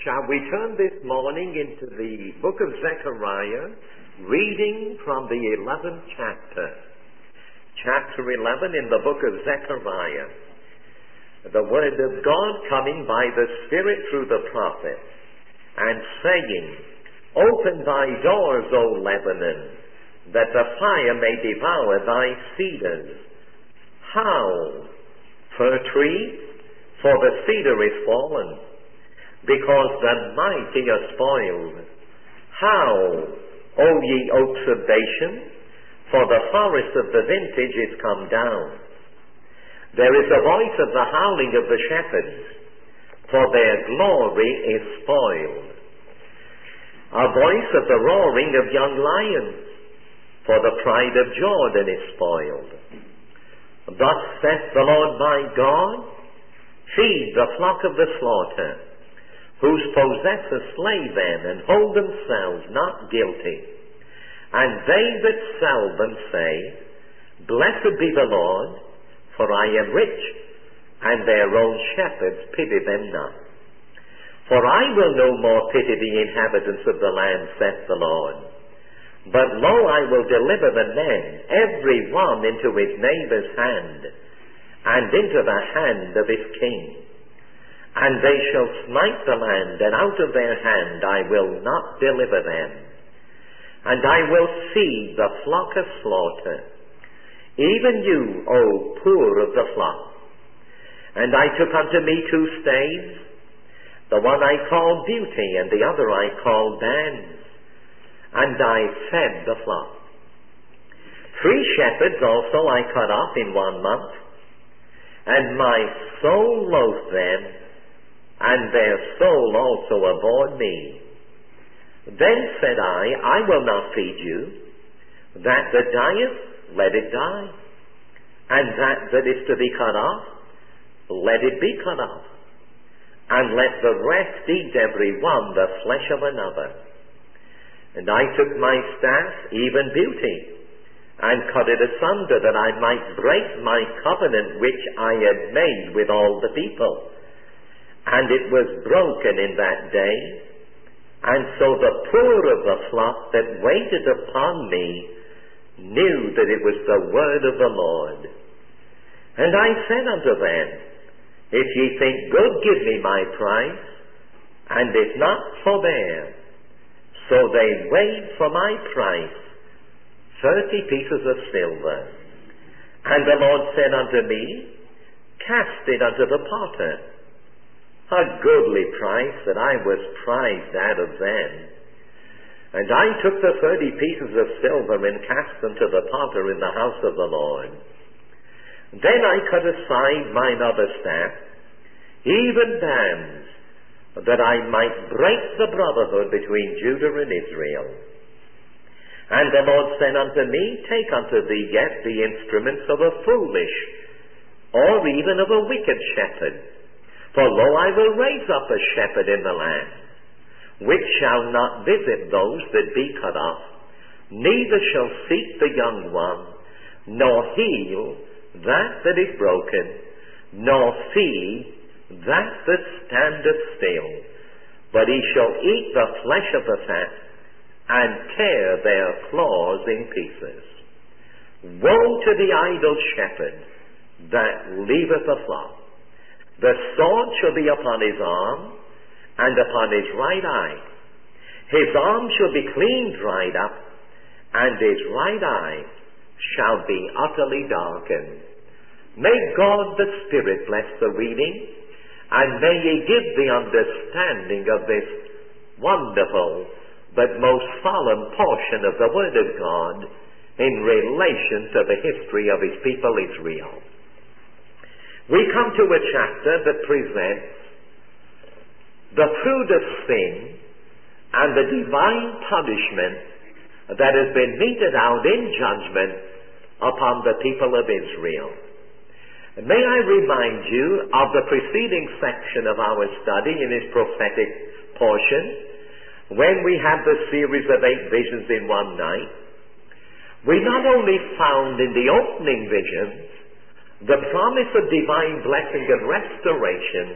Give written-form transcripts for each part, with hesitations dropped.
Shall we turn this morning into the book of Zechariah, reading from the 11th chapter. Chapter 11 in the book of Zechariah. The word of God coming by the Spirit through the prophet, and saying, Open thy doors, O Lebanon, that the fire may devour thy cedars. Howl, fir tree, for the cedar is fallen, because the mighty are spoiled. Howl, O ye oaks of Bashan, for the forest of the vintage is come down. There is a voice of the howling of the shepherds, for their glory is spoiled. A voice of the roaring of young lions, for the pride of Jordan is spoiled. Thus saith the Lord my God, Feed the flock of the slaughter, whose possessors slay them and hold themselves not guilty. And they that sell them say, Blessed be the Lord, for I am rich, and their own shepherds pity them not. For I will no more pity the inhabitants of the land, saith the Lord. But lo, I will deliver the men, every one into his neighbour's hand, and into the hand of his king. And they shall smite the land, and out of their hand I will not deliver them. And I will feed the flock of slaughter, even you, O poor of the flock. And I took unto me 2 staves, the one I called Beauty, and the other I called Dance, and I fed the flock. 3 shepherds also I cut off in 1 month, and my soul loathed them, and their soul also abhorred me. Then said I will not feed you. That dieth, let it die. And that is to be cut off, let it be cut off. And let the rest eat every one the flesh of another. And I took my staff, even Beauty, and cut it asunder, that I might break my covenant which I had made with all the people. And it was broken in that day. And so the poor of the flock that waited upon me knew that it was the word of the Lord. And I said unto them, If ye think good, give me my price, and if not, forbear. So they weighed for my price 30 pieces of silver. And the Lord said unto me, Cast it unto the potter. A goodly price that I was prized out of them. And I took the 30 pieces of silver and cast them to the potter in the house of the Lord. Then I cut aside mine other staff, even Dance, that I might break the brotherhood between Judah and Israel. And the Lord said unto me, Take unto thee yet the instruments of a foolish, or even of a wicked shepherd. For lo, I will raise up a shepherd in the land, which shall not visit those that be cut off, neither shall seek the young one, nor heal that is broken, nor feed that standeth still. But he shall eat the flesh of the fat, and tear their claws in pieces. Woe to the idle shepherd that leaveth the flock. The sword shall be upon his arm, and upon his right eye. His arm shall be clean dried up, and his right eye shall be utterly darkened. May God the Spirit bless the reading, and may he give the understanding of this wonderful but most solemn portion of the Word of God in relation to the history of his people Israel. We come to a chapter that presents the fruit of sin and the divine punishment that has been meted out in judgment upon the people of Israel. May I remind you of the preceding section of our study in this prophetic portion, when we had the series of 8 visions in one night. We not only found in the opening visions the promise of divine blessing and restoration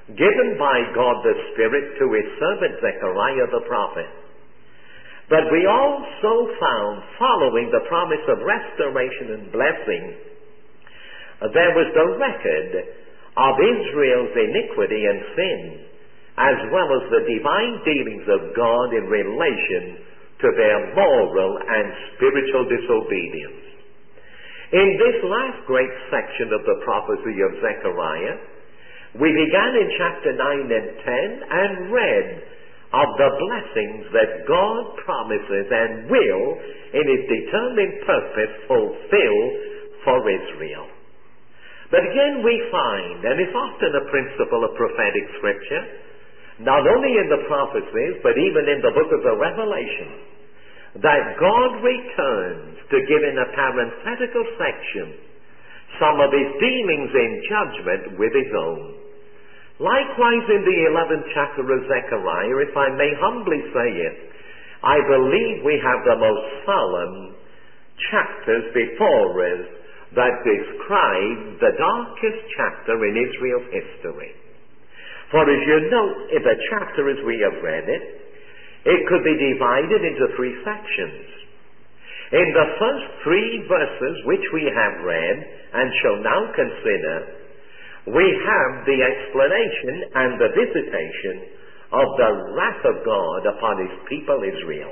given by God the Spirit to his servant Zechariah the prophet. But we also found, following the promise of restoration and blessing, there was the record of Israel's iniquity and sin, as well as the divine dealings of God in relation to their moral and spiritual disobedience. In this last great section of the prophecy of Zechariah, we began in chapter 9 and 10 and read of the blessings that God promises and will, in his determined purpose, fulfill for Israel. But again we find, and it's often a principle of prophetic scripture, not only in the prophecies, but even in the book of the Revelation, that God returns to give in a parenthetical section some of his dealings in judgment with his own. Likewise, in the 11th chapter of Zechariah, if I may humbly say it, I believe we have the most solemn chapters before us that describe the darkest chapter in Israel's history. For as you note in the chapter as we have read it, it could be divided into three sections. In the first three verses which we have read and shall now consider, we have the explanation and the visitation of the wrath of God upon his people Israel.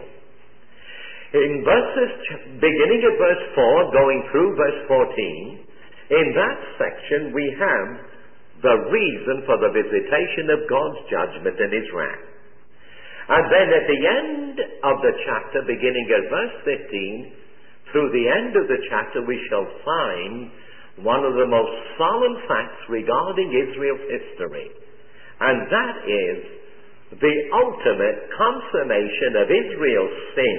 In verses, beginning at verse 4, going through verse 14, in that section we have the reason for the visitation of God's judgment and his wrath. And then at the end of the chapter, beginning at verse 15, through the end of the chapter, we shall find one of the most solemn facts regarding Israel's history. And that is the ultimate consummation of Israel's sin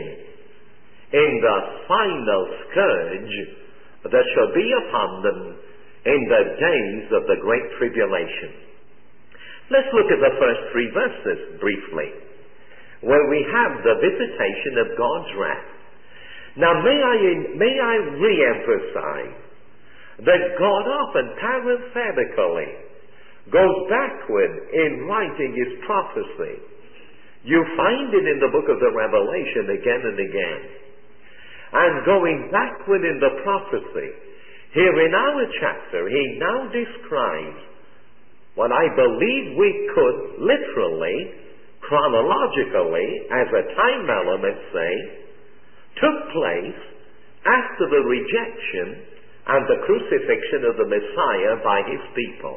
in the final scourge that shall be upon them in the days of the Great Tribulation. Let's look at the first three verses briefly, where we have the visitation of God's wrath. Now may I re-emphasize that God often parenthetically goes backward in writing his prophecy. You find it in the book of the Revelation again and again. And going backward in the prophecy, here in our chapter, he now describes what I believe we could literally, chronologically, as a time element say, took place after the rejection and the crucifixion of the Messiah by his people,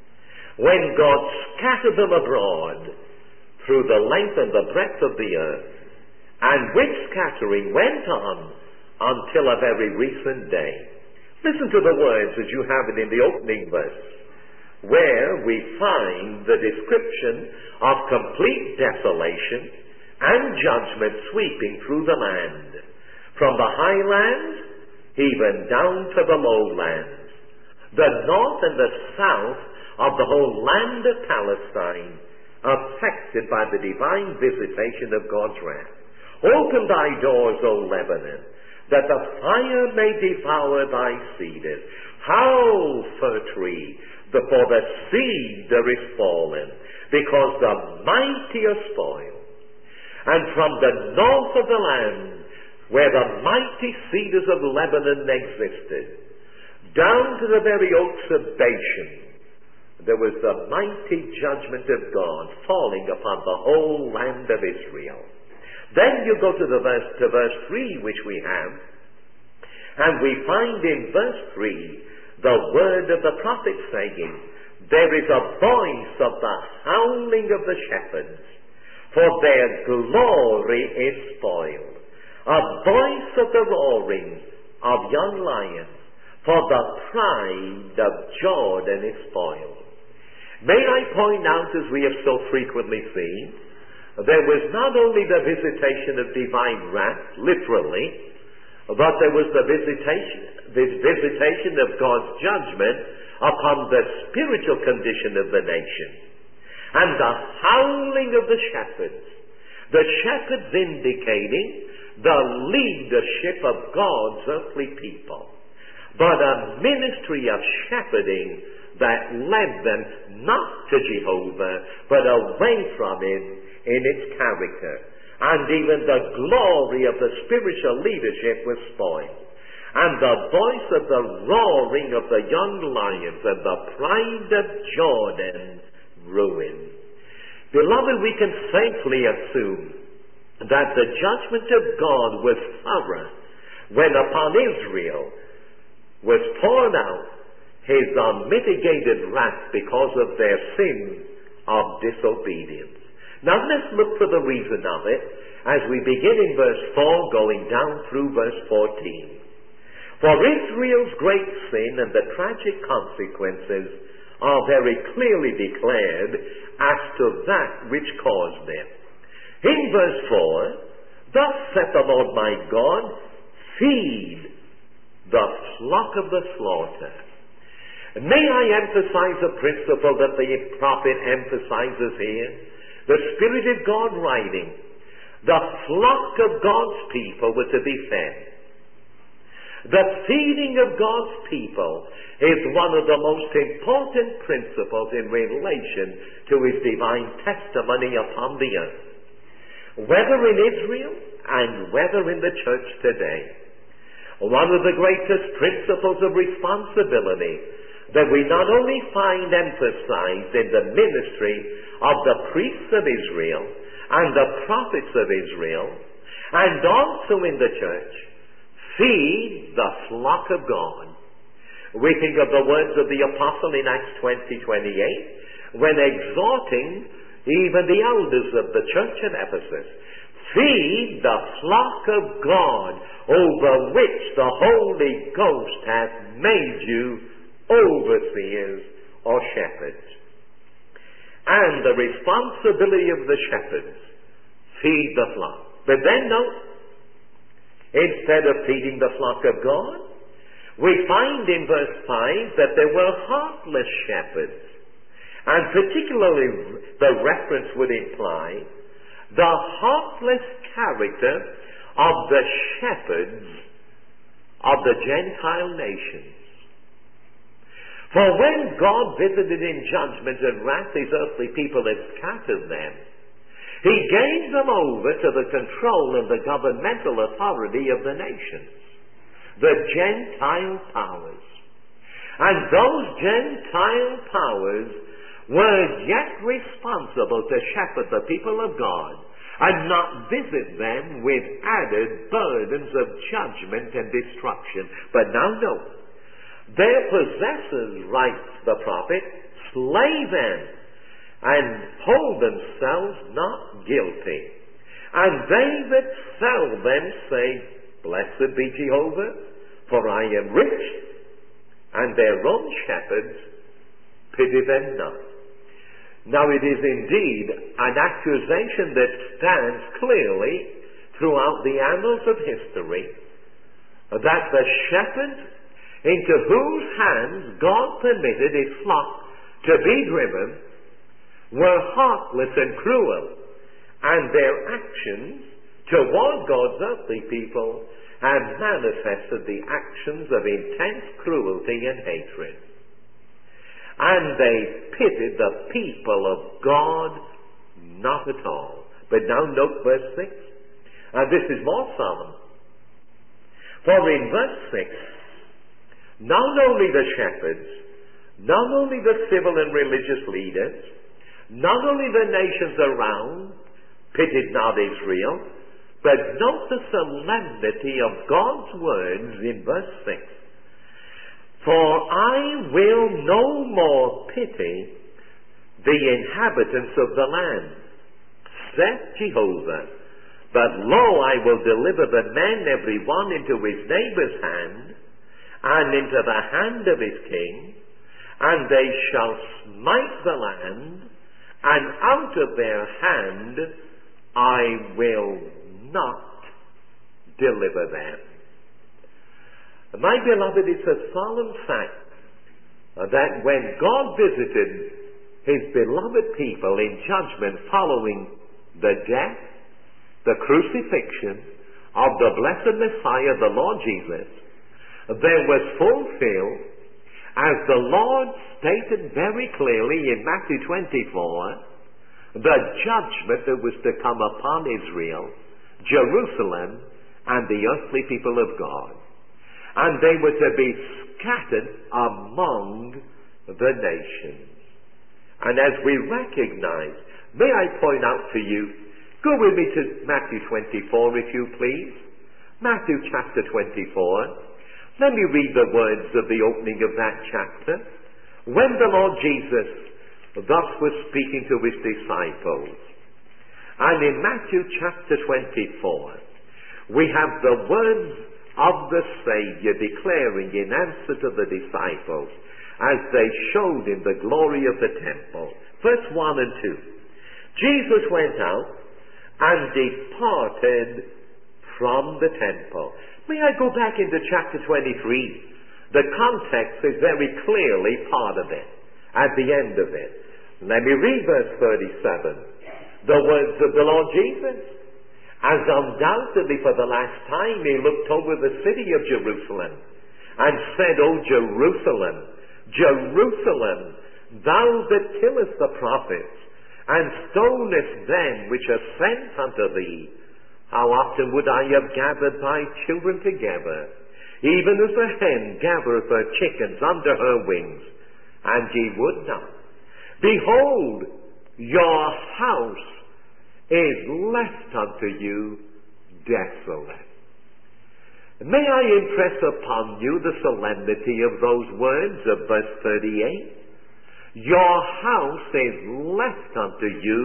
when God scattered them abroad through the length and the breadth of the earth, and which scattering went on until a very recent day. Listen to the words as you have it in the opening verse, where we find the description of complete desolation and judgment sweeping through the land, from the highlands even down to the lowlands, the north and the south of the whole land of Palestine, affected by the divine visitation of God's wrath. Open thy doors, O Lebanon, that the fire may devour thy cedars. Howl, fir tree, for the seed there is fallen, because the mighty are spoiled. And from the north of the land, where the mighty cedars of Lebanon existed, down to the very oaks of Bashan, there was the mighty judgment of God falling upon the whole land of Israel. Then you go to verse 3, which we have, and we find in verse 3 the word of the prophet saying, there is a voice of the howling of the shepherds, for their glory is spoiled. A voice of the roaring of young lions, for the pride of Jordan is spoiled. May I point out, as we have so frequently seen, there was not only the visitation of divine wrath, literally, but there was the visitation of God's judgment upon the spiritual condition of the nation. And the howling of the shepherds indicating the leadership of God's earthly people, but a ministry of shepherding that led them not to Jehovah, but away from him in its character. And even the glory of the spiritual leadership was spoiled. And the voice of the roaring of the young lions and the pride of Jordan ruined. Beloved, we can safely assume that the judgment of God was thorough when upon Israel was poured out his unmitigated wrath because of their sin of disobedience. Now let's look for the reason of it as we begin in verse 4 going down through verse 14. For Israel's great sin and the tragic consequences are very clearly declared as to that which caused them. In verse 4, thus saith the Lord my God, feed the flock of the slaughter. May I emphasize a principle that the prophet emphasizes here? The Spirit of God writing, the flock of God's people were to be fed. The feeding of God's people is one of the most important principles in relation to his divine testimony upon the earth. Whether in Israel and whether in the church today, one of the greatest principles of responsibility that we not only find emphasized in the ministry of the priests of Israel and the prophets of Israel, and also in the church, feed the flock of God. We think of the words of the apostle in Acts 20:28, when exhorting even the elders of the church at Ephesus, feed the flock of God over which the Holy Ghost hath made you overseers or shepherds. And the responsibility of the shepherds, feed the flock. But then note, instead of feeding the flock of God, we find in verse 5 that there were heartless shepherds. And particularly the reference would imply the heartless character of the shepherds of the Gentile nations. For when God visited in judgment and wrath his earthly people and scattered them, he gave them over to the control and the governmental authority of the nations, the Gentile powers. And those Gentile powers were yet responsible to shepherd the people of God and not visit them with added burdens of judgment and destruction. But now note, their possessors, writes the prophet, slay them and hold themselves not guilty. And they that sell them say, Blessed be Jehovah, for I am rich, and their own shepherds pity them not. Now it is indeed an accusation that stands clearly throughout the annals of history, that the shepherds into whose hands God permitted his flock to be driven were heartless and cruel, and their actions toward God's earthly people have manifested the actions of intense cruelty and hatred. And they pitied the people of God not at all. But now note verse 6, and this is more solemn. For in verse 6, not only the shepherds, not only the civil and religious leaders, not only the nations around pitied not Israel, but note the solemnity of God's words in verse 6. For I will no more pity the inhabitants of the land, saith Jehovah, but lo, I will deliver the men every one into his neighbor's hand, and into the hand of his king, and they shall smite the land, and out of their hand I will not deliver them. My beloved, it's a solemn fact that when God visited his beloved people in judgment following the death, the crucifixion of the blessed Messiah, the Lord Jesus, there was fulfilled As the Lord stated very clearly in Matthew 24, the judgment that was to come upon Israel, Jerusalem, and the earthly people of God. And they were to be scattered among the nations. And as we recognize, may I point out to you, go with me to Matthew 24 if you please. Matthew chapter 24. Let me read the words of the opening of that chapter. When the Lord Jesus thus was speaking to his disciples. And in Matthew chapter 24, we have the words of the Savior declaring in answer to the disciples as they showed in the glory of the temple. Verse 1 and 2. Jesus went out and departed from the temple. May I go back into chapter 23? The context is very clearly part of it, at the end of it. Let me read verse 37. The words of the Lord Jesus. As undoubtedly for the last time he looked over the city of Jerusalem and said, O Jerusalem, Jerusalem, thou that killest the prophets and stonest them which are sent unto thee, how often would I have gathered thy children together, even as a hen gathereth her chickens under her wings, and ye would not. Behold, your house is left unto you desolate. May I impress upon you the solemnity of those words of verse 38? Your house is left unto you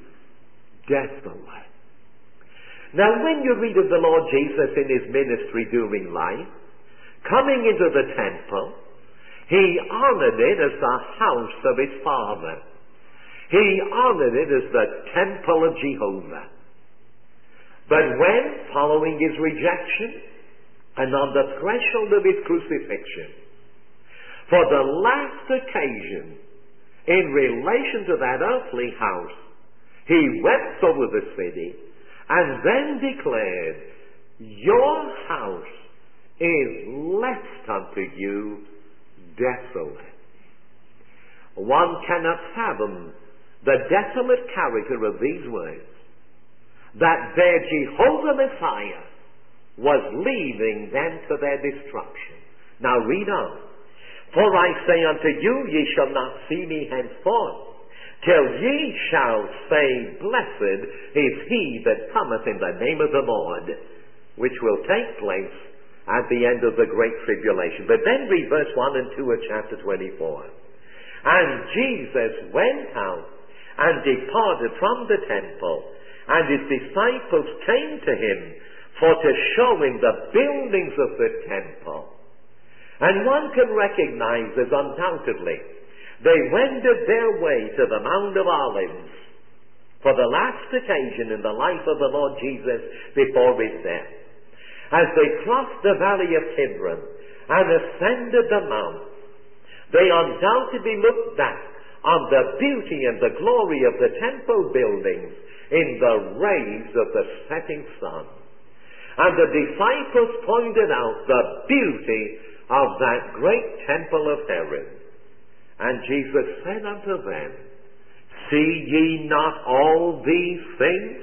desolate. Now when you read of the Lord Jesus in his ministry during life, coming into the temple, he honored it as the house of his Father. He honored it as the temple of Jehovah. But when, following his rejection, and on the threshold of his crucifixion, for the last occasion, in relation to that earthly house, he wept over the city, and then declared, your house is left unto you desolate. One cannot fathom the desolate character of these words, that their Jehovah Messiah was leaving them to their destruction. Now read on. For I say unto you, ye shall not see me henceforth, till ye shall say, blessed is he that cometh in the name of the Lord, which will take place at the end of the great tribulation. But then read verse 1 and 2 of chapter 24. And Jesus went out and departed from the temple, and his disciples came to him for to show him the buildings of the temple. And one can recognize as undoubtedly they wended their way to the Mount of Olives for the last occasion in the life of the Lord Jesus before his death. As they crossed the valley of Kidron and ascended the mount, they undoubtedly looked back on the beauty and the glory of the temple buildings in the rays of the setting sun. And the disciples pointed out the beauty of that great temple of Herod. And Jesus said unto them, see ye not all these things?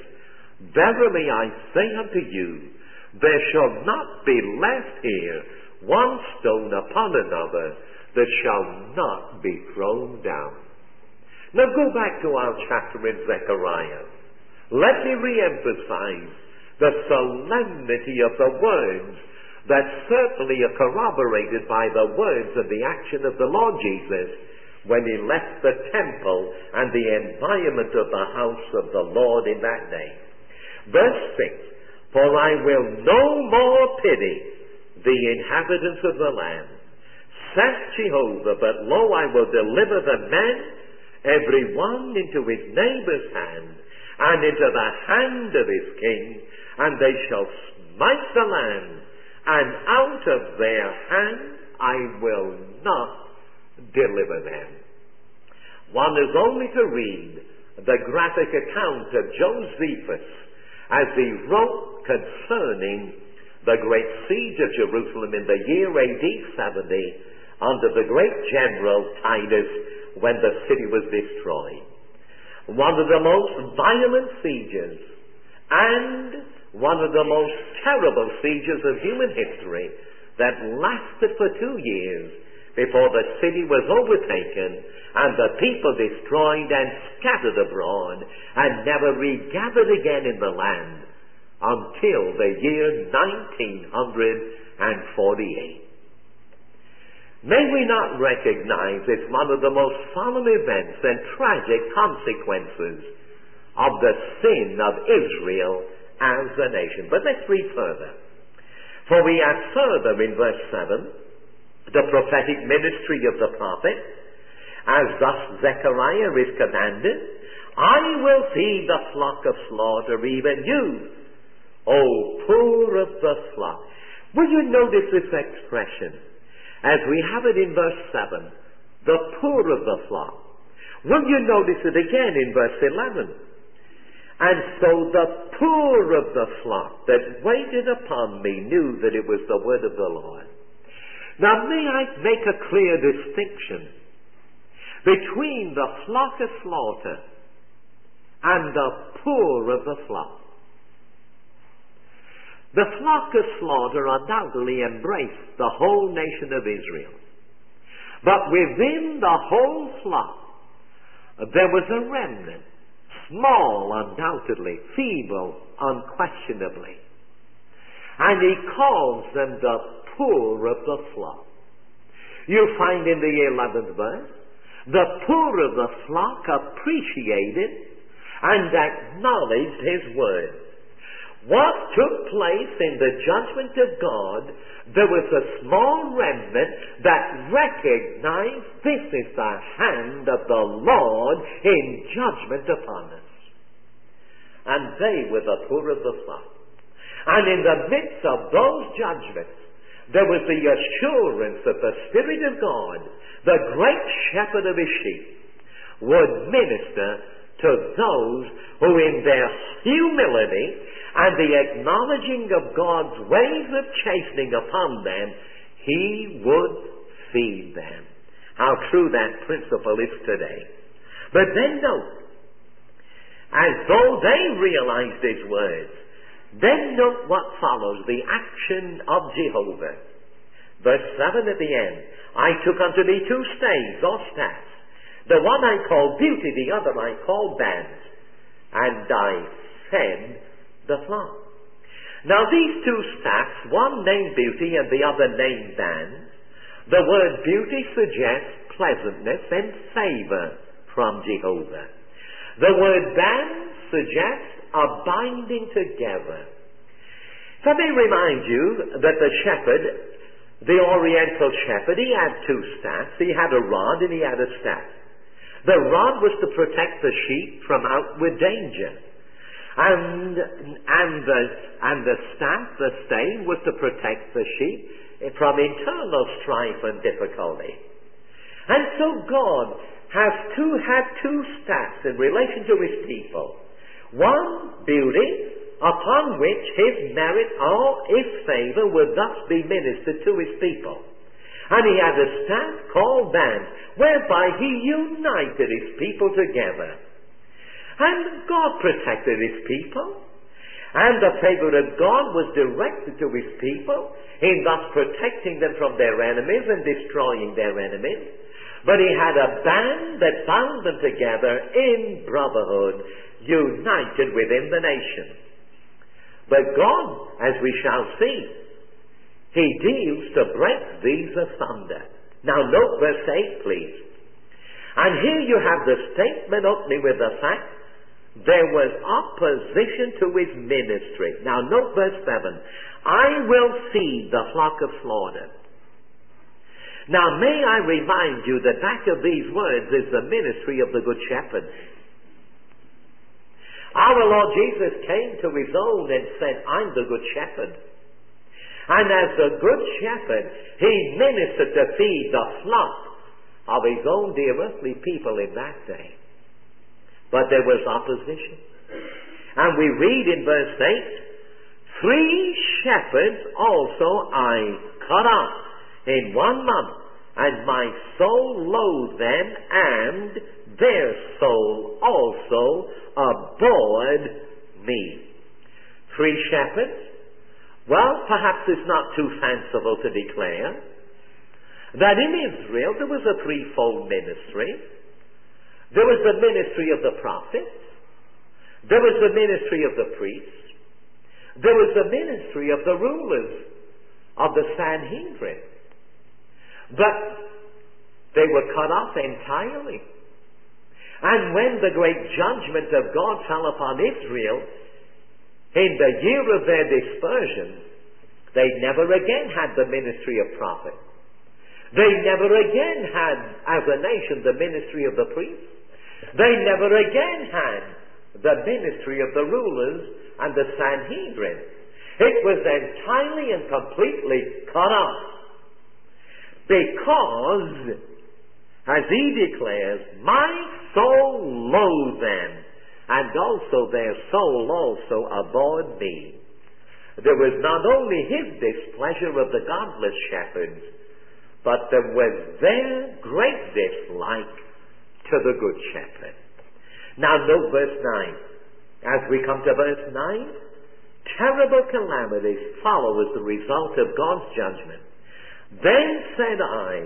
Verily I say unto you, there shall not be left here one stone upon another that shall not be thrown down. Now go back to our chapter in Zechariah. Let me re-emphasize the solemnity of the words that certainly are corroborated by the words of the action of the Lord Jesus when he left the temple and the environment of the house of the Lord in that day. Verse 6, for I will no more pity the inhabitants of the land, saith Jehovah, but lo, I will deliver the men, every one into his neighbor's hand, and into the hand of his king, and they shall smite the land, and out of their hand I will not deliver them. One is only to read the graphic account of Josephus as he wrote concerning the great siege of Jerusalem in the year AD 70, under the great general Titus when the city was destroyed. One of the most violent sieges and one of the most terrible sieges of human history that lasted for 2 years before the city was overtaken and the people destroyed and scattered abroad and never regathered again in the land until the year 1948. May we not recognize as one of the most solemn events and tragic consequences of the sin of Israel as a nation. But let's read further. For we have further in verse 7, the prophetic ministry of the prophet, as thus Zechariah is commanded, I will feed the flock of slaughter, even you, O poor of the flock. Will you notice this expression? As we have it in verse 7, the poor of the flock. Will you notice it again in verse 11? And so the poor of the flock that waited upon me knew that it was the word of the Lord. Now may I make a clear distinction between the flock of slaughter and the poor of the flock. The flock of slaughter undoubtedly embraced the whole nation of Israel. But within the whole flock, there was a remnant, small undoubtedly, feeble unquestionably. And he calls them the poor of the flock. You find in the 11th verse, the poor of the flock appreciated and acknowledged his word. What took place in the judgment of God, there was a small remnant that recognized this is the hand of the Lord in judgment upon us. And they were the poor of the flock. And in the midst of those judgments, there was the assurance that the Spirit of God, the great shepherd of his sheep, would minister to those who in their humility and the acknowledging of God's ways of chastening upon them, he would feed them. How true that principle is today. But then note, as though they realized his words, then note what follows, the action of Jehovah. Verse 7 at the end, I took unto me 2 staves or staffs. The one I called beauty, the other I called bands. And I fed the flock. Now these 2 staffs, one named beauty and the other named bands. The word beauty suggests pleasantness and favor from Jehovah. The word bands suggests a binding together. Let me remind you that the shepherd, the oriental shepherd, he had 2 staffs. He had a rod and he had a staff. The rod was to protect the sheep from outward danger. And the staff, the stave, was to protect the sheep from internal strife and difficulty. And so God had 2 staffs in relation to his people. One, beauty, upon which his merit or his favor would thus be ministered to his people. And he had a staff called bands, whereby he united his people together. And God protected his people. And the favor of God was directed to his people in thus protecting them from their enemies and destroying their enemies. But he had a band that bound them together in brotherhood, united within the nation. But God, as we shall see, he deals to break these asunder. Now note verse 8, please. And here you have the statement opening with the fact there was opposition to his ministry. Now note verse 7. I will feed the flock of slaughter. Now may I remind you that back of these words is the ministry of the Good Shepherd. Our Lord Jesus came to his own and said, I'm the Good Shepherd. And as the Good Shepherd, he ministered to feed the flock of his own dear earthly people in that day. But there was opposition. And we read in verse 8, 3 shepherds also I cut off in 1 month, and my soul loathed them, and their soul also abhorred me. 3 shepherds? Well, perhaps it's not too fanciful to declare that in Israel there was a threefold ministry. There was the ministry of the prophets, there was the ministry of the priests, there was the ministry of the rulers of the Sanhedrin. But they were cut off entirely. And when the great judgment of God fell upon Israel in the year of their dispersion, they never again had the ministry of prophet. They never again had, as a nation, the ministry of the priests. They never again had the ministry of the rulers and the Sanhedrin. It was entirely and completely cut off. Because, as he declares, my soul loathed them, and also their soul also abhorred me. There was not only his displeasure of the godless shepherds, but there was their great dislike to the good shepherd. Now note verse 9. As we come to verse 9, terrible calamities follow as the result of God's judgment. Then said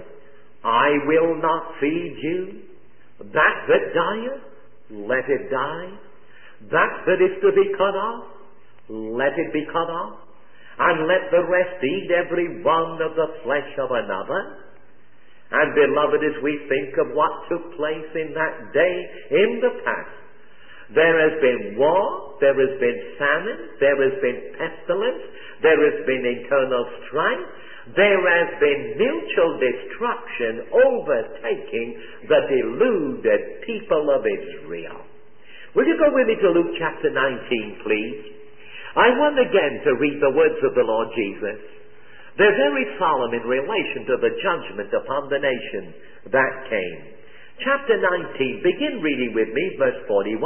I will not feed you. That dieth, let it die. That is to be cut off, let it be cut off. And let the rest eat every one of the flesh of another. And beloved, as we think of what took place in that day in the past, there has been war, there has been famine, there has been pestilence, there has been internal strife, there has been mutual destruction overtaking the deluded people of Israel. Will you go with me to Luke chapter 19, please? I want again to read the words of the Lord Jesus. They're very solemn in relation to the judgment upon the nation that came. Chapter 19, begin reading with me, verse 41.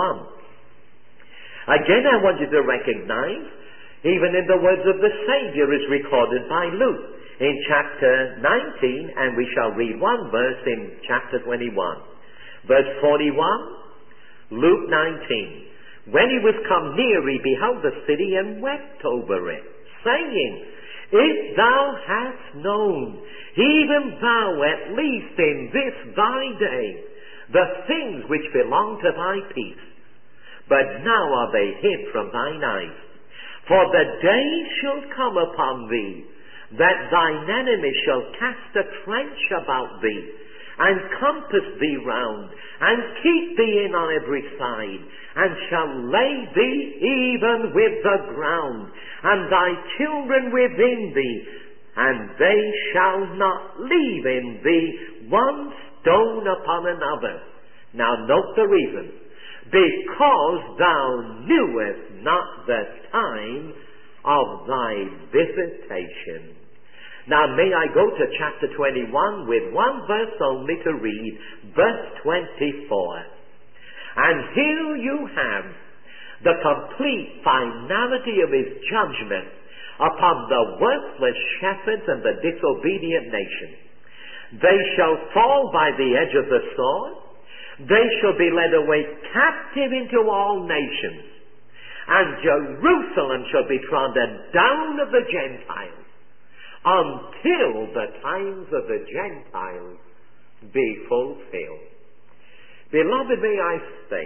Again, I want you to recognize, even in the words of the Savior as recorded by Luke, in chapter 19, and we shall read one verse in chapter 21. Verse 41, Luke 19. When he was come near, he beheld the city and wept over it, saying, if thou hadst known, even thou at least in this thy day, the things which belong to thy peace, but now are they hid from thine eyes. For the day shall come upon thee, that thine enemy shall cast a trench about thee, and compass thee round, and keep thee in on every side, and shall lay thee even with the ground, and thy children within thee, and they shall not leave in thee one stone upon another. Now note the reason. Because thou knewest not the time of thy visitation. Now may I go to chapter 21 with one verse only to read, verse 24. And here you have the complete finality of his judgment upon the worthless shepherds and the disobedient nation. They shall fall by the edge of the sword. They shall be led away captive into all nations. And Jerusalem shall be trodden down of the Gentiles, until the times of the Gentiles be fulfilled. Beloved, may I say,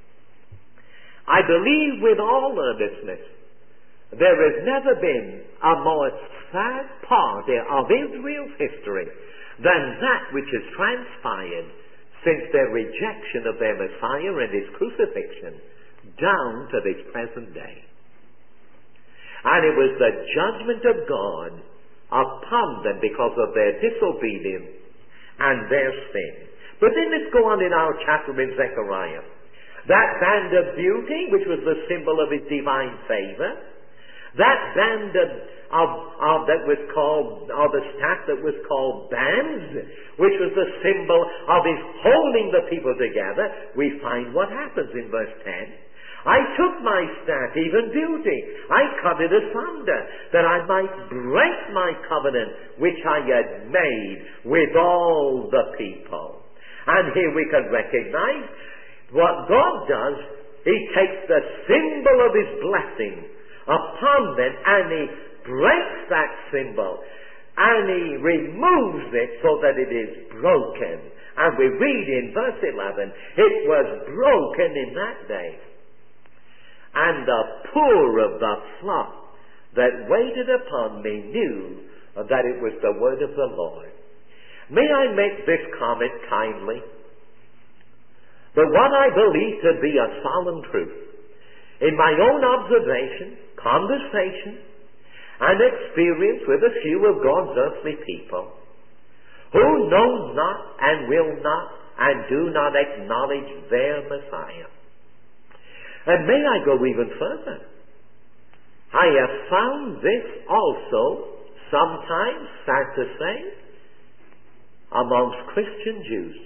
I believe with all earnestness, there has never been a more sad part of Israel's history than that which has transpired since their rejection of their Messiah and his crucifixion down to this present day. And it was the judgment of God upon them because of their disobedience and their sin. But then let's go on in our chapter in Zechariah. That band of beauty, which was the symbol of his divine favor, that band that was called, or the staff that was called bands, which was the symbol of his holding the people together, we find what happens in verse 10. I took my staff, even beauty. I cut it asunder, that I might break my covenant which I had made with all the people. And here we can recognize what God does. He takes the symbol of His blessing upon them, and He breaks that symbol, and He removes it so that it is broken. And we read in verse 11, it was broken in that day. And the poor of the flock that waited upon me knew that it was the word of the Lord. May I make this comment kindly? But what I believe to be a solemn truth, in my own observation, conversation, and experience with a few of God's earthly people, who know not and will not and do not acknowledge their Messiah. And may I go even further? I have found this also sometimes, sad to say, amongst Christian Jews.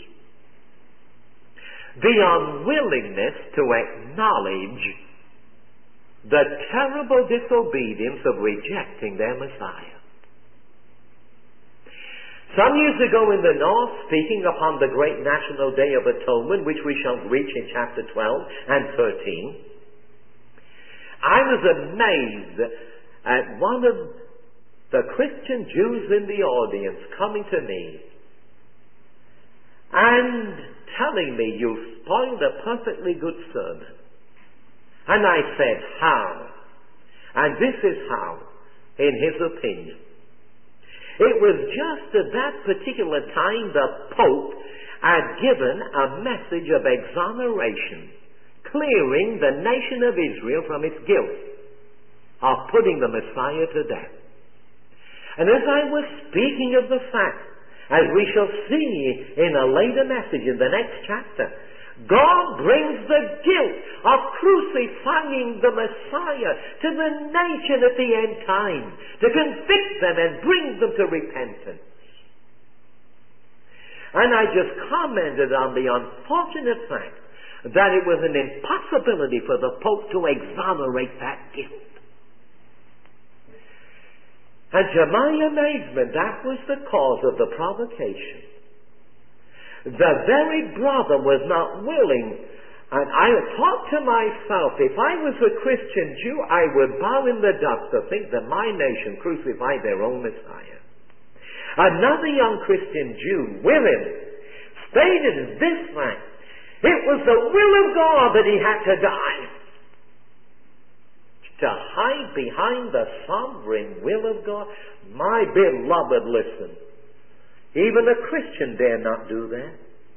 The unwillingness to acknowledge the terrible disobedience of rejecting their Messiah. Some years ago in the North, speaking upon the great National Day of Atonement, which we shall reach in chapter 12 and 13, I was amazed at one of the Christian Jews in the audience coming to me and telling me, "You spoiled a perfectly good sermon." And I said, "How?" And this is how, in his opinion. It was just at that particular time the Pope had given a message of exoneration, clearing the nation of Israel from its guilt of putting the Messiah to death. And as I was speaking of the fact, as we shall see in a later message in the next chapter, God brings the guilt of crucifying the Messiah to the nation at the end time, to convict them and bring them to repentance. And I just commented on the unfortunate fact that it was an impossibility for the Pope to exonerate that guilt. And to my amazement, that was the cause of the provocation. The very brother was not willing, and I thought to myself, if I was a Christian Jew, I would bow in the dust to think that my nation crucified their own Messiah. Another young Christian Jew, William, stated this fact: it was the will of God that he had to die. To hide behind the sovereign will of God? My beloved, listen. Even a Christian dare not do that.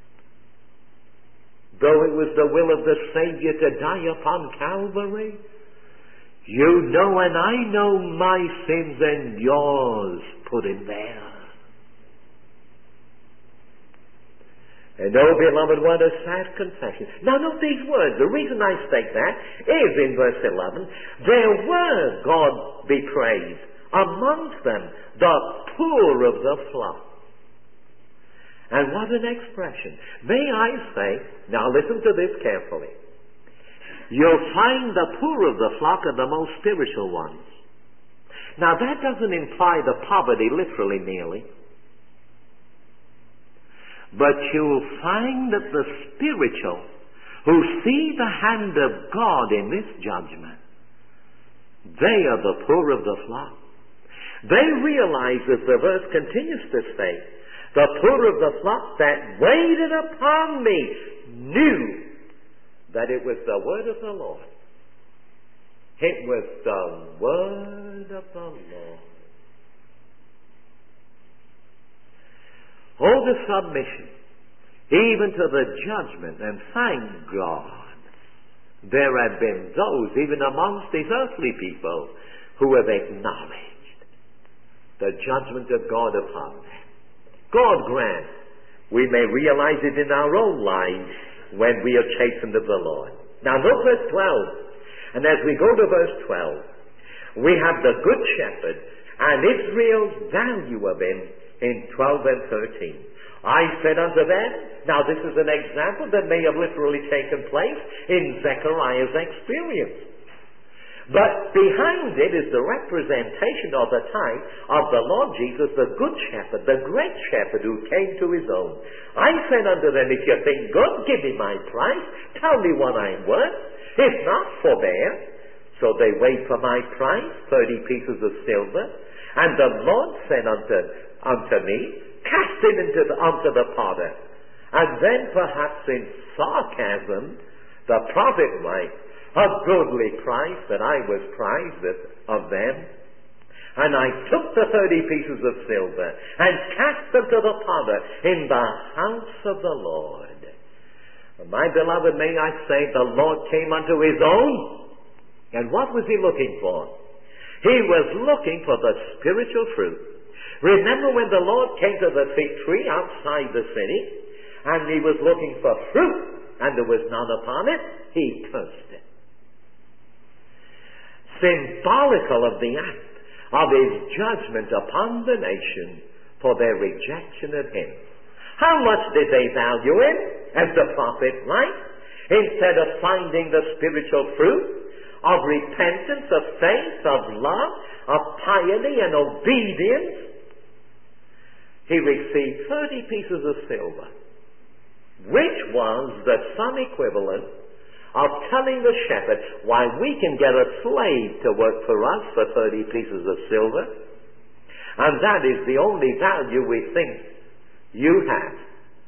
Though it was the will of the Savior to die upon Calvary, you know and I know my sins and yours put him there. And oh, beloved, what a sad confession. Now note these words. The reason I state that is in verse 11. There were, God be praised, amongst them the poor of the flock. And what an expression. May I say, now listen to this carefully. You'll find the poor of the flock are the most spiritual ones. Now that doesn't imply the poverty literally merely. But you'll find that the spiritual who see the hand of God in this judgment, they are the poor of the flock. They realize, as the verse continues to say, the poor of the flock that waited upon me knew that it was the word of the Lord. It was the word of the Lord. Oh, the submission, even to the judgment, and thank God, there have been those, even amongst these earthly people, who have acknowledged the judgment of God upon them. God grant we may realize it in our own lives when we are chastened of the Lord. Now note verse 12. And as we go to verse 12, we have the Good Shepherd and Israel's value of him in 12 and 13. I said unto them, now this is an example that may have literally taken place in Zechariah's experience. But behind it is the representation of the type of the Lord Jesus, the Good Shepherd, the great shepherd who came to his own. I said unto them, if you think good, give me my price, tell me what I'm worth. If not, forbear. So they weighed for my price 30 pieces of silver. And the Lord said unto me, cast it unto the potter. And then perhaps in sarcasm, the prophet might, a goodly price that I was prized of them. And I took the 30 pieces of silver and cast them to the potter in the house of the Lord. My beloved, may I say, the Lord came unto his own. And what was he looking for? He was looking for the spiritual fruit. Remember when the Lord came to the fig tree outside the city, and he was looking for fruit, and there was none upon it? He cursed it. Symbolical of the act of his judgment upon the nation for their rejection of him. How much did they value him, as the prophet writes? Instead of finding the spiritual fruit of repentance, of faith, of love, of piety and obedience, he received 30 pieces of silver, which was the sum equivalent of telling the shepherd, why, we can get a slave to work for us for 30 pieces of silver, and that is the only value we think you have.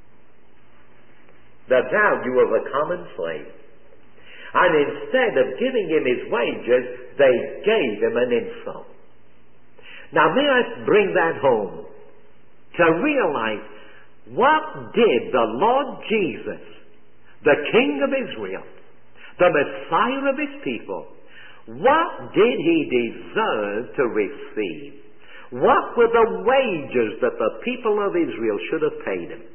The value of a common slave. And instead of giving him his wages, they gave him an insult. Now may I bring that home to realize, what did the Lord Jesus, the King of Israel, the Messiah of his people, what did he deserve to receive? What were the wages that the people of Israel should have paid him?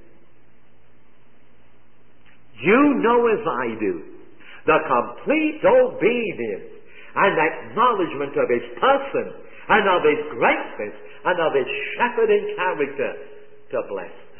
You know as I do, the complete obedience and acknowledgement of his person and of his greatness and of his shepherding character to bless them.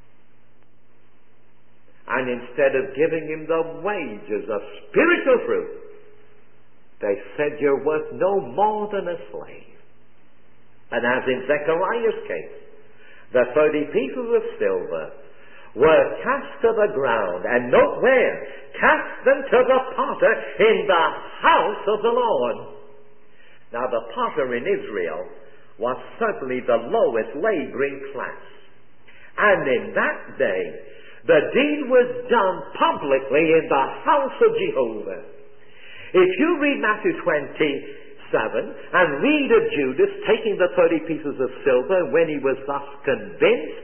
And instead of giving him the wages of spiritual fruit, they said, you're worth no more than a slave. And as in Zechariah's case, the 30 pieces of silver were cast to the ground, and note where, cast them to the potter in the house of the Lord. Now the potter in Israel was certainly the lowest laboring class. And in that day, the deed was done publicly in the house of Jehovah. If you read Matthew 27 and read of Judas taking the 30 pieces of silver when he was thus convinced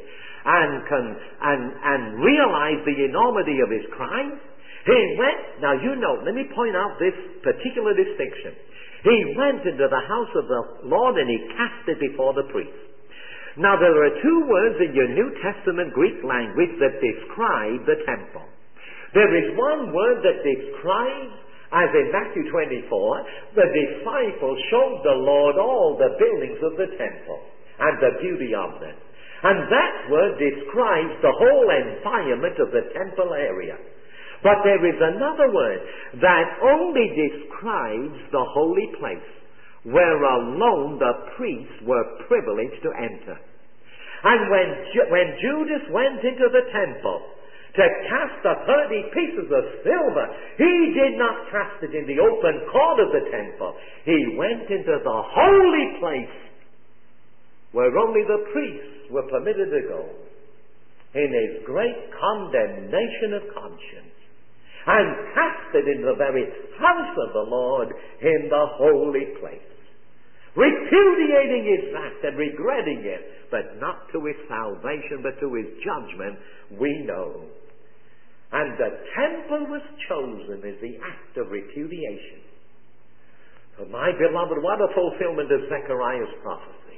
and realized the enormity of his crime, he went, now you know, let me point out this particular distinction. He went into the house of the Lord and he cast it before the priest. Now there are two words in your New Testament Greek language that describe the temple. There is one word that describes, as in Matthew 24, the disciples showed the Lord all the buildings of the temple and the beauty of them. And that word describes the whole environment of the temple area. But there is another word that only describes the holy place, where alone the priests were privileged to enter. And when Judas went into the temple to cast the 30 pieces of silver, he did not cast it in the open court of the temple. He went into the holy place, where only the priests were permitted to go, in his great condemnation of conscience, and cast it in the very house of the Lord in the holy place, repudiating his act and regretting it, but not to his salvation, but to his judgment, we know. And the temple was chosen as the act of repudiation. So my beloved, what a fulfillment of Zechariah's prophecy.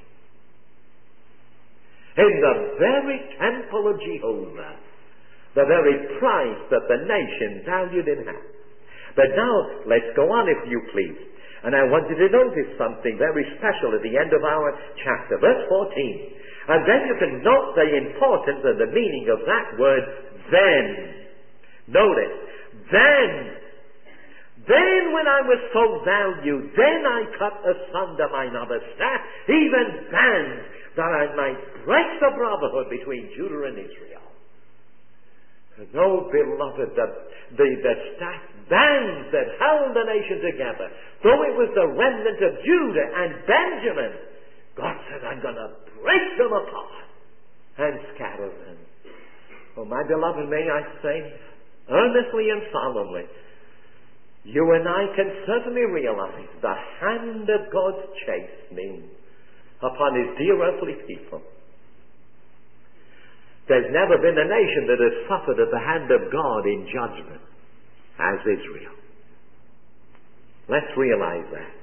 In the very temple of Jehovah, the very price that the nation valued in half. But now, let's go on if you please. And I want you to notice something very special at the end of our chapter, verse 14. And then you can note the importance and the meaning of that word, then. Notice, then when I was so valued, then I cut asunder mine other staff, even bands, that I might break the brotherhood between Judah and Israel. No, beloved, the staff bands that held the nation together, though it was the remnant of Judah and Benjamin, God said, I'm going to break them apart and scatter them. Oh, my beloved, may I say, earnestly and solemnly, you and I can certainly realize the hand of God's chastening upon His dear earthly people. There's never been a nation that has suffered at the hand of God in judgment as Israel. Let's realize that.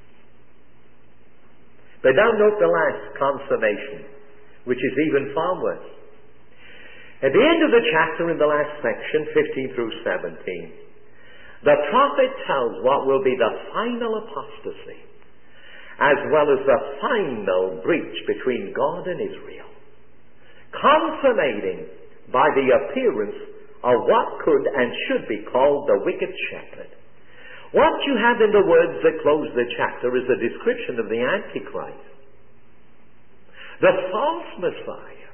But now note the last consummation, which is even far worse. At the end of the chapter, in the last section, 15 through 17, the prophet tells what will be the final apostasy, as well as the final breach between God and Israel, consummating by the appearance of what could and should be called the wicked shepherd. What you have in the words that close the chapter is a description of the Antichrist, the false Messiah.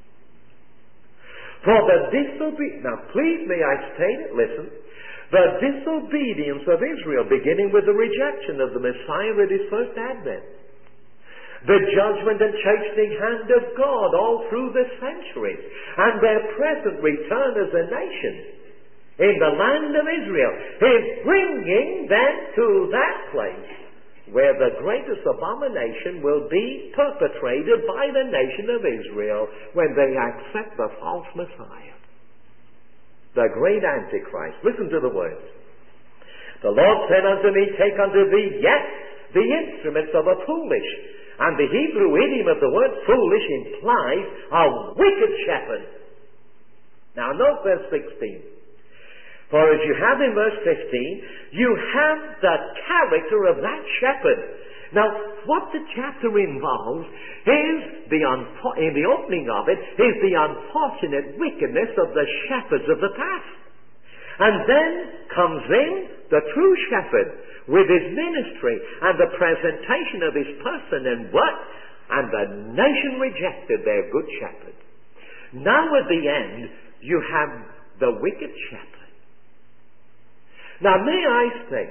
For the disobedience, now please may I state it, listen, the disobedience of Israel, beginning with the rejection of the Messiah at His first advent, the judgment and chastening hand of God all through the centuries, and their present return as a nation in the land of Israel, is bringing them to that place where the greatest abomination will be perpetrated by the nation of Israel when they accept the false Messiah, the great Antichrist. Listen to the words. The Lord said unto me, take unto thee yet the instruments of a foolish. And the Hebrew idiom of the word foolish implies a wicked shepherd. Now note verse 16. For as you have in verse 15, you have the character of that shepherd. Now, what the chapter involves is, in the opening of it, is the unfortunate wickedness of the shepherds of the past. And then comes in the true shepherd with his ministry and the presentation of his person and work, and the nation rejected their good shepherd. Now at the end, you have the wicked shepherd. Now, may I say,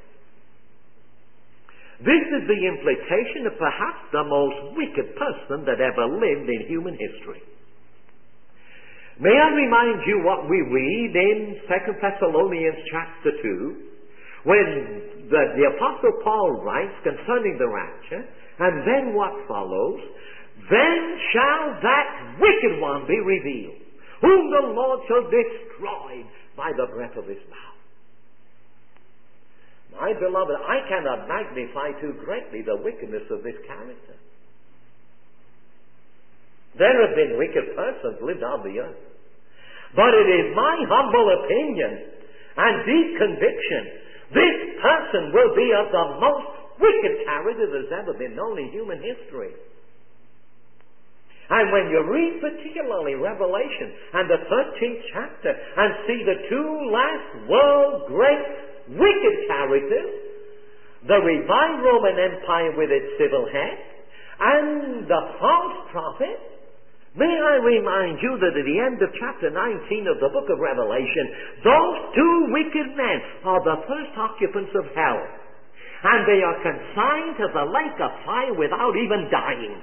this is the implication of perhaps the most wicked person that ever lived in human history. May I remind you what we read in 2 Thessalonians chapter 2, when the Apostle Paul writes concerning the rapture, and then what follows? Then shall that wicked one be revealed, whom the Lord shall destroy by the breath of his mouth. My beloved, I cannot magnify too greatly the wickedness of this character. There have been wicked persons lived on the earth. But it is my humble opinion and deep conviction, this person will be of the most wicked character that has ever been known in human history. And when you read particularly Revelation and the 13th chapter and see the two last world great wicked characters, the revived Roman Empire with its civil head, and the false prophet, may I remind you that at the end of chapter 19 of the book of Revelation, those two wicked men are the first occupants of hell, and they are consigned to the lake of fire without even dying.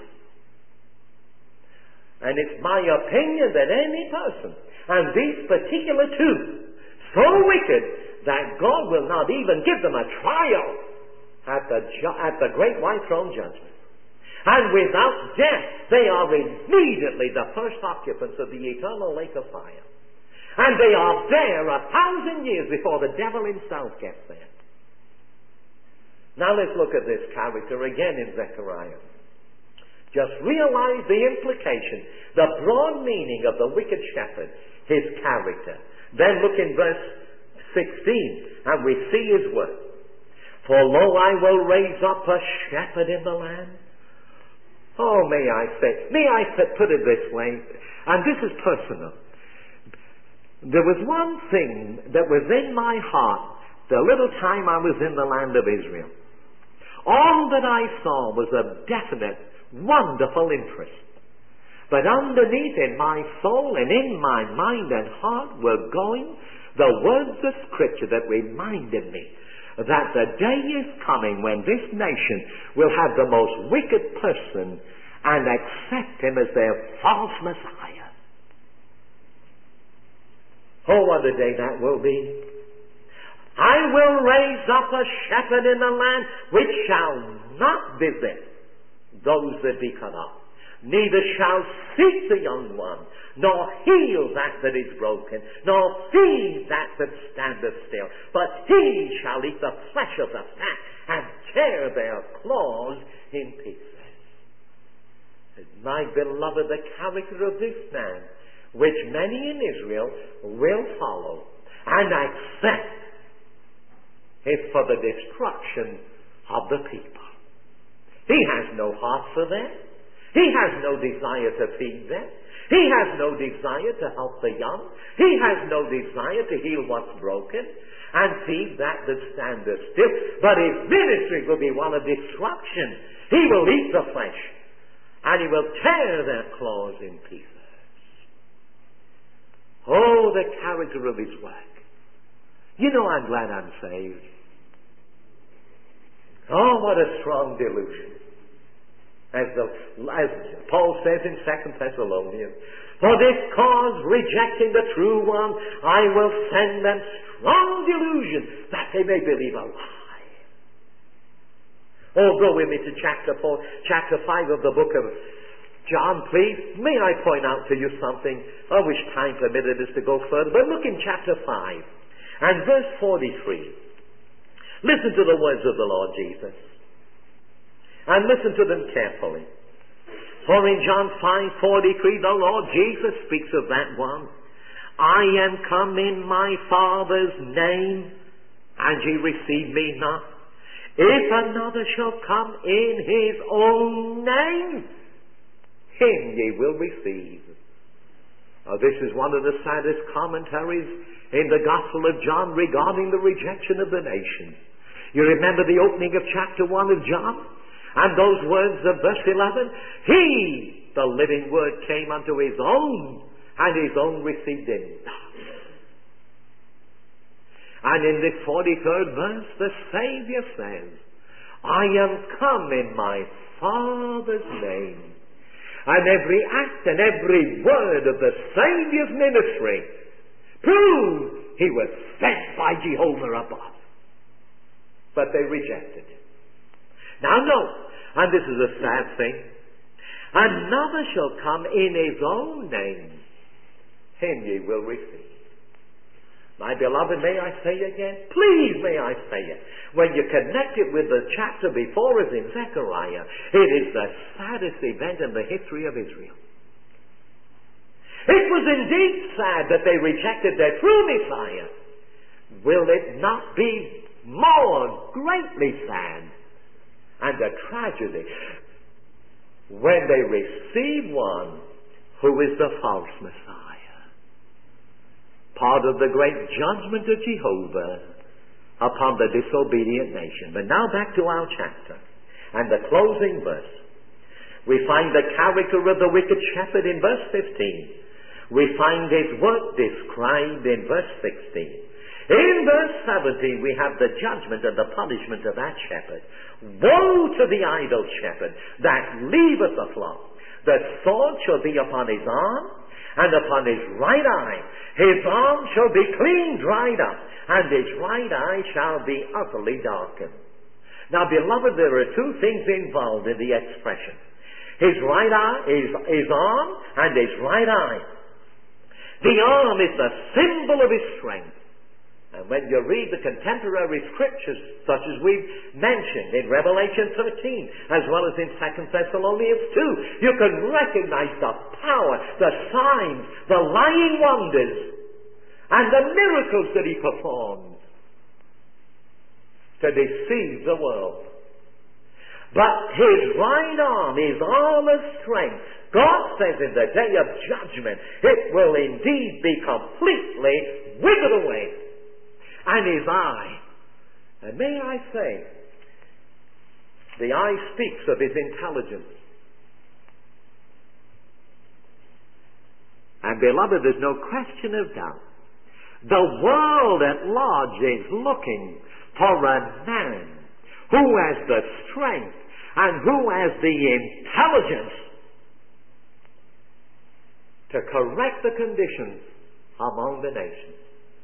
And it's my opinion that any person, and these particular two, so wicked that God will not even give them a trial at the great white throne judgment. And without death, they are immediately the first occupants of the eternal lake of fire. And they are there 1,000 years before the devil himself gets there. Now let's look at this character again in Zechariah. Just realize the implication, the broad meaning of the wicked shepherd, his character. Then look in verse 16, and we see his word. For lo, I will raise up a shepherd in the land. Oh, may I put it this way, and this is personal. There was one thing that was in my heart the little time I was in the land of Israel. All that I saw was a definite, wonderful interest. But underneath in my soul and in my mind and heart were going the words of Scripture that reminded me that the day is coming when this nation will have the most wicked person and accept him as their false Messiah. Oh, what a day that will be. I will raise up a shepherd in the land which shall not visit those that be cut off, neither shall seek the young one, nor heal that is broken, nor feed that standeth still, but he shall eat the flesh of the fat, and tear their claws in pieces. My beloved, the character of this man, which many in Israel will follow and accept, is for the destruction of the people. He has no heart for them. He has no desire to feed them. He has no desire to help the young. He has no desire to heal what's broken and feed that standeth still. But his ministry will be one of destruction. He will eat the flesh, and he will tear their claws in pieces. Oh, the character of his work. You know, I'm glad I'm saved. Oh, what a strong delusion. As Paul says in 2 Thessalonians, for this cause, rejecting the true one, I will send them strong delusion, that they may believe a lie. Oh, go with me to chapter 5 of the book of John, please. May I point out to you something? I wish time permitted us to go further, but look in chapter 5 and verse 43. Listen to the words of the Lord Jesus. And listen to them carefully. For in John 5:43, the Lord Jesus speaks of that one. I am come in my Father's name, and ye receive me not. If another shall come in his own name, him ye will receive. This is one of the saddest commentaries in the Gospel of John regarding the rejection of the nations. You remember the opening of chapter 1 of John? And those words of verse 11, He, the living Word, came unto His own, and His own received Him not. And in the 43rd verse, the Savior says, I am come in my Father's name. And every act and every word of the Savior's ministry proved He was sent by Jehovah above. But they rejected Him. Now note, and this is a sad thing, another shall come in his own name, him ye will receive. My beloved, may I say again? Please, may I say it? When you connect it with the chapter before us in Zechariah, it is the saddest event in the history of Israel. It was indeed sad that they rejected their true Messiah. Will it not be more greatly sad and a tragedy when they receive one who is the false Messiah? Part of the great judgment of Jehovah upon the disobedient nation. But now back to our chapter and the closing verse. We find the character of the wicked shepherd in verse 15. We find his work described in verse 16. In verse 17 we have the judgment and the punishment of that shepherd. Woe to the idle shepherd that leaveth the flock. The sword shall be upon his arm, and upon his right eye. His arm shall be clean dried up, and his right eye shall be utterly darkened. Now, beloved, there are two things involved in the expression. His right eye, his arm, and his right eye. The arm is the symbol of his strength. And when you read the contemporary scriptures, such as we've mentioned in Revelation 13, as well as in 2 Thessalonians 2, you can recognize the power, the signs, the lying wonders, and the miracles that he performs to deceive the world. But his right arm, his arm of strength, God says in the day of judgment, it will indeed be completely withered away. And his eye, and may I say, the eye speaks of his intelligence. And beloved, there's no question of doubt. The world at large is looking for a man who has the strength and who has the intelligence to correct the conditions among the nations.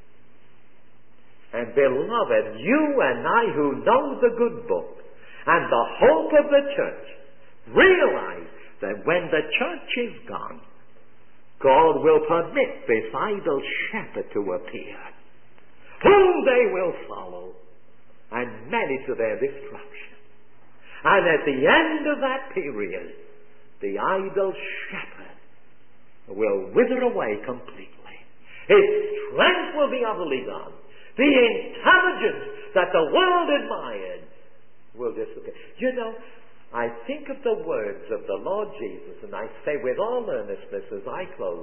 And beloved, you and I who know the good book and the hope of the church realize that when the church is gone, God will permit this idle shepherd to appear, whom they will follow, and many to their destruction. And at the end of that period, the idle shepherd will wither away completely. His strength will be utterly gone. The intelligence that the world admired will disappear. You know, I think of the words of the Lord Jesus, and I say with all earnestness as I close,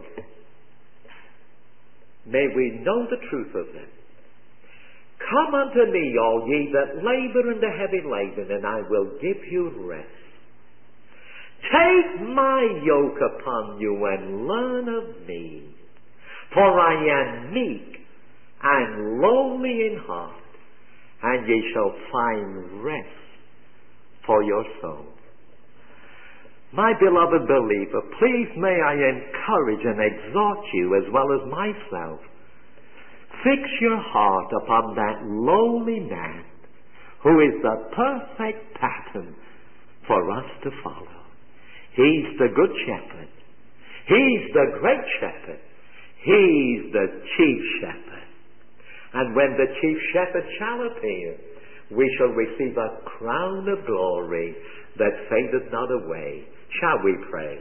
may we know the truth of them. Come unto me, all ye that labor and are heavy laden, and I will give you rest. Take my yoke upon you and learn of me, for I am meek and lowly in heart, and ye shall find rest for your soul. My beloved believer, please may I encourage and exhort you as well as myself. Fix your heart upon that lowly man who is the perfect pattern for us to follow. He's the good shepherd. He's the great shepherd. He's the chief shepherd. And when the chief shepherd shall appear, we shall receive a crown of glory that fadeth not away. Shall we pray?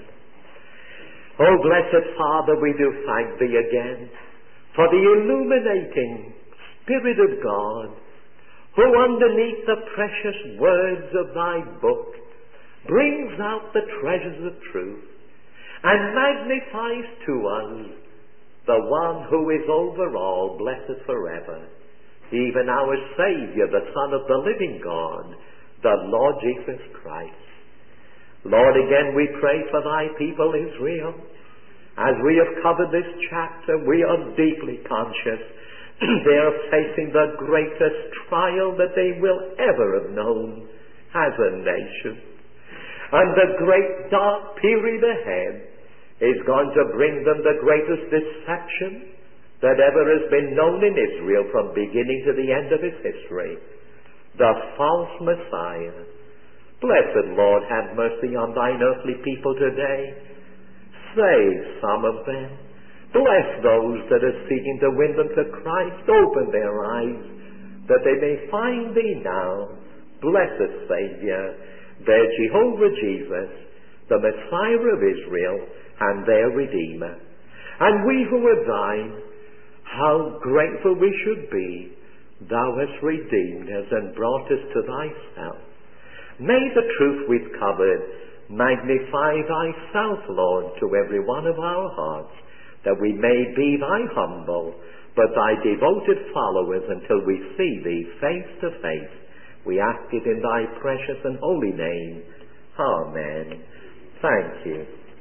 Oh, blessed Father, we do thank Thee again for the illuminating Spirit of God, who underneath the precious words of Thy book brings out the treasures of truth and magnifies to us the one who is over all, blessed forever, even our Savior, the Son of the living God, the Lord Jesus Christ. Lord, again we pray for Thy people Israel. As we have covered this chapter, we are deeply conscious they are facing the greatest trial that they will ever have known as a nation. And the great dark period ahead is going to bring them the greatest deception that ever has been known in Israel from beginning to the end of its history. The false Messiah. Blessed Lord, have mercy on Thine earthly people today. Save some of them. Bless those that are seeking to win them to Christ. Open their eyes that they may find Thee now, blessed Savior, their Jehovah Jesus, the Messiah of Israel, and their Redeemer. And we who are Thine, how grateful we should be. Thou hast redeemed us and brought us to Thyself. May the truth we've covered magnify Thyself, Lord, to every one of our hearts, that we may be Thy humble, but Thy devoted followers until we see Thee face to face. We ask it in Thy precious and holy name. Amen. Thank you.